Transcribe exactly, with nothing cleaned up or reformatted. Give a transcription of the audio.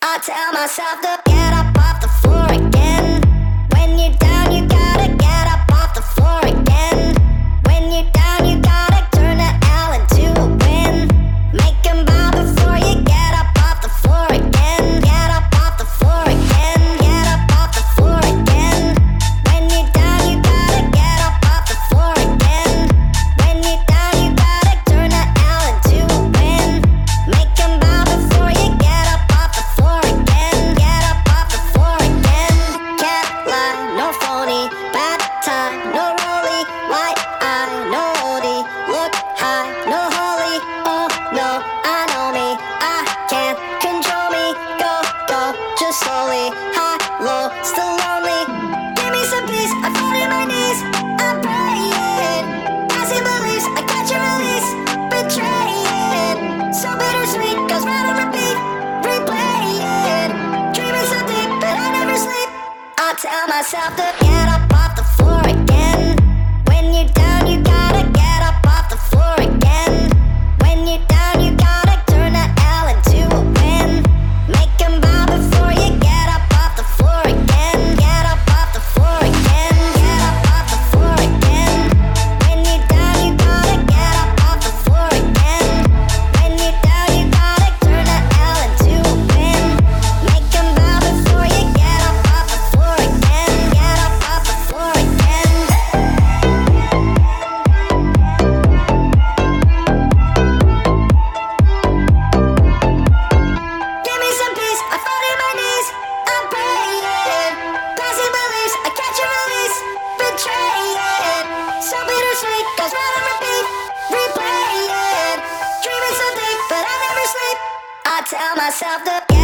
I tell myself to get up off the floor again. When you're down, you gotta get up off the floor again. When you're down, you gotta turn the L into a win. Make 'em bow before you get up off the floor again. Get up off the floor again. Get up off the floor again. When you're down, you gotta get up off the floor again. When you're down, you gotta turn the L into a win. Make 'em bow before you get up off the floor again. Get up off the floor again. Can't lie, no phony. Bad time, no rolly. White eye, no oldie. Look high, no holy. Oh no, I know me. I can't control me. Go, go, just slowly. High, low, still lonely. Give me some peace, I fall to my knees. I'm praying. Passing beliefs, I catch a release. Betraying. So bittersweet, goes round and repeat. Replaying. Dreaming so deep, but I never sleep. I tell myself to get up off the floor again. When you're down, you gotta get up off the floor again. When you're down, you gotta turn the L into a win. Make 'em bow before you get up off the floor again. Get up off the floor again. Get up off the floor again. When you're down, you gotta get up off the floor again. When you're down, you gotta turn the L into a win. Make 'em bow before you get up off the floor again. Get up off the floor again. Give me some peace, I fall to my knees. I'm praying. Passing beliefs, I catch a release. Betraying. So bittersweet, goes round and repeat. Replaying. Dreaming so deep, but I never sleep. I tell myself to get